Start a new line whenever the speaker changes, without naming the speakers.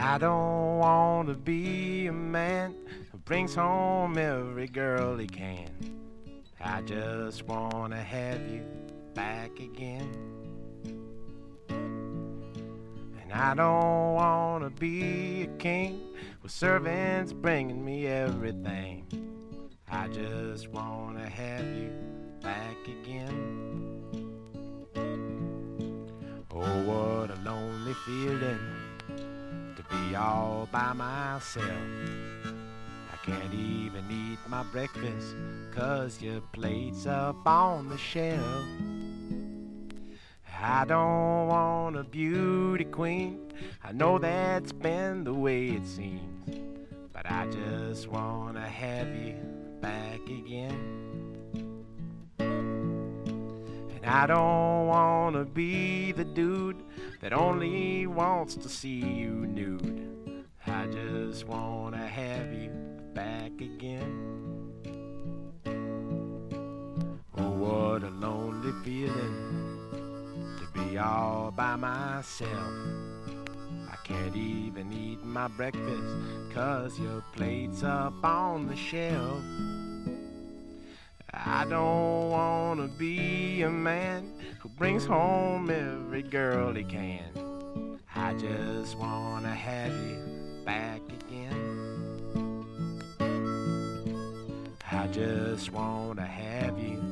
I don't want to be a man who brings home every girl he can. I just want to have you back again. And I don't want to be a king with servants bringing me everything. I just want to have you back again. Oh, what a lonely feeling to be all by myself. I can't even eat my breakfast 'cause your plate's up on the shelf. I don't want a beauty queen, I know that's been the way it seems, but I just want to have you back again. And I don't want to be the dude that only wants to see you nude. I just want to have you back again. Oh, what a lonely feeling to be all by myself. I can't even eat my breakfast 'cause your plate's up on the shelf. I don't want to be a man who brings home every girl he can. I just want to have you back again. I just want to have you